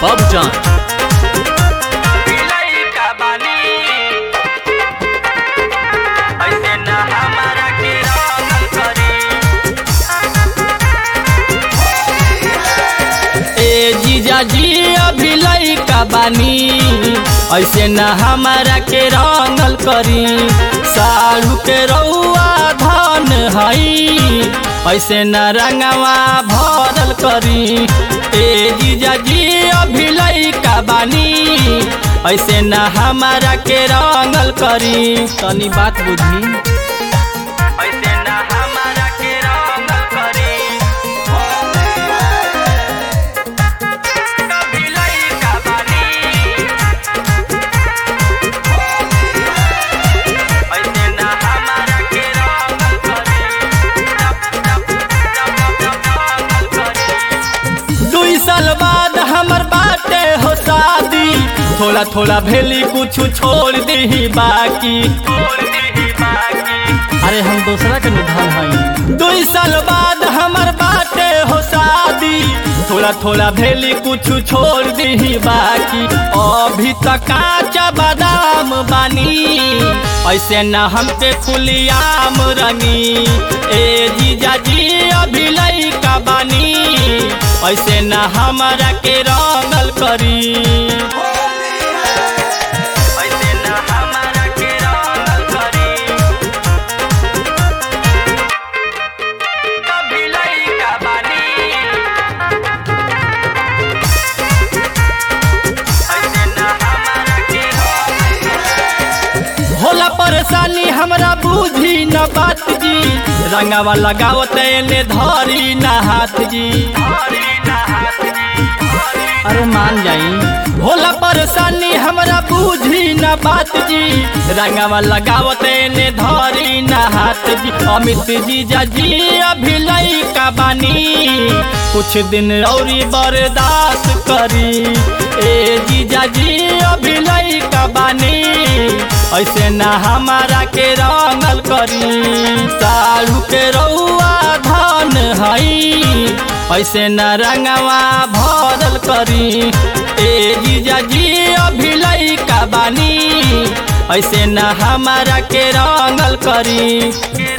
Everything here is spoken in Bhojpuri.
बाबूजान। जीजाजी अभी लइका बानी ऐसे न हमारा के रंगल करी। साढ़ू के रउआ धन हई ऐसे न रंगवा भरल करी। ए जीजाजी अभी लइका बानी ऐसे न हमारा के रंगल करी। तनी बात बुझी। साल बाद हमर बाटे हो शादी, थोड़ा थोड़ा भेली कुछ छोड़ दी बाकी। अरे हम दूसरा के निधान हई। 2 साल बाद हमर बाटे हो शादी, थोड़ा थोड़ा भेली कुछ छोड़ दी बाकी। अभी तक काचा बादाम बानी ऐसे न हमके खुलियाम रंगी। ए जीजाजी अभी लइका बानी ऐसे न हमारा के रंगल करी। ऐसे न हमारा के रंगल करी। अभी लइका बानी ऐसे न हमारा के होला परेशानी हमरा बुझी न बात जी। रंगावा लगावत एने धरी न हाथ जी। अरे मान जाई। होला परेशानी हमरा बुझी न बात जी। रंगावा लगावत एने धरी न हाथ जी। अमित जीजाजी अभी लइका बानी कुछ दिन औरी बर्दाश्त करी। ए जीजाजी अभी लइका बानी ऐसे न हमारा के रंगल करी। साढ़ू के रउआ धन हई ऐसे न रंगवा भरल करी। ए जीजाजी अभी लइका बानी ऐसे न हमारा के रंगल करी।